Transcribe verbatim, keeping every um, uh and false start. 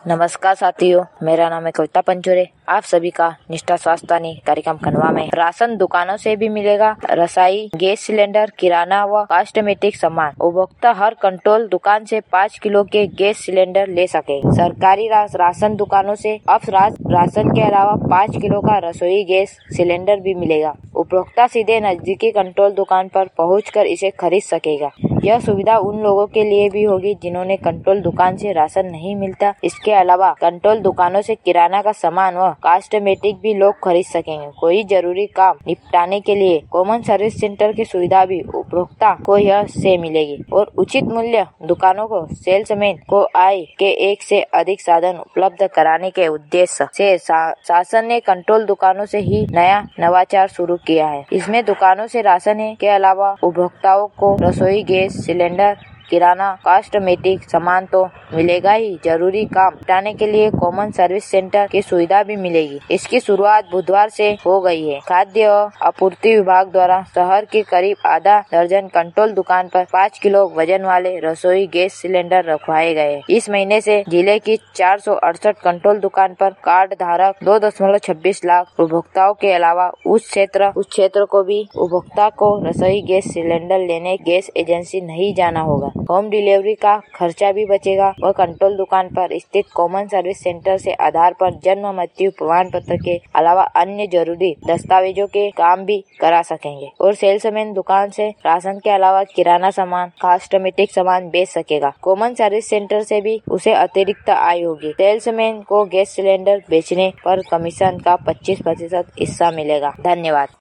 नमस्कार साथियों, मेरा नाम है कविता पंचोरे। आप सभी का निष्ठा स्वास्थ्य कार्यक्रम खंडवा में राशन दुकानों से भी मिलेगा रसाई, गैस सिलेंडर, किराना व कॉस्मेटिक सामान। उपभोक्ता हर कंट्रोल दुकान से पाँच किलो के गैस सिलेंडर ले सके। सरकारी रा, राशन दुकानों से अब रा, राशन के अलावा पाँच किलो का रसोई गैस सिलेंडर भी मिलेगा। उपभोक्ता सीधे नजदीकी कंट्रोल दुकान पर पहुंचकर इसे खरीद सकेगा। यह सुविधा उन लोगों के लिए भी होगी जिन्होंने कंट्रोल दुकान से राशन नहीं मिलता। इसके अलावा कंट्रोल दुकानों से किराना का सामान व कॉस्मेटिक भी लोग खरीद सकेंगे। कोई जरूरी काम निपटाने के लिए कॉमन सर्विस सेंटर की सुविधा भी उपभोक्ता को यह से मिलेगी और उचित मूल्य दुकानों को सेल्समैन को आय के एक से अधिक साधन उपलब्ध कराने के उद्देश्य से शासन ने कंट्रोल दुकानों से ही नया नवाचार शुरू किया है। इसमें दुकानों से राशन के अलावा उपभोक्ताओं को रसोई गैस सिलेंडर, किराना, कॉस्मेटिक सामान तो मिलेगा ही, जरूरी काम निपटाने के लिए कॉमन सर्विस सेंटर की सुविधा भी मिलेगी। इसकी शुरुआत बुधवार से हो गई है। खाद्य और आपूर्ति विभाग द्वारा शहर के करीब आधा दर्जन कंट्रोल दुकान पर पाँच किलो वजन वाले रसोई गैस सिलेंडर रखवाए गए। इस महीने से जिले की चार सौ अड़सठ कंट्रोल दुकान पर कार्ड धारक दो दशमलव छब्बीस लाख उपभोक्ताओं के अलावा उस क्षेत्र उस क्षेत्र को भी उपभोक्ता को रसोई गैस सिलेंडर लेने गैस एजेंसी नहीं जाना होगा। होम डिलीवरी का खर्चा भी बचेगा और कंट्रोल दुकान पर स्थित कॉमन सर्विस सेंटर से आधार पर जन्म मृत्यु प्रमाण पत्र के अलावा अन्य जरूरी दस्तावेजों के काम भी करा सकेंगे और सेल्समैन दुकान से राशन के अलावा किराना सामान, कॉस्मेटिक सामान बेच सकेगा। कॉमन सर्विस सेंटर से भी उसे अतिरिक्त आय होगी। सेल्समैन को गैस सिलेंडर बेचने पर कमीशन का पच्चीस प्रतिशत हिस्सा मिलेगा। धन्यवाद।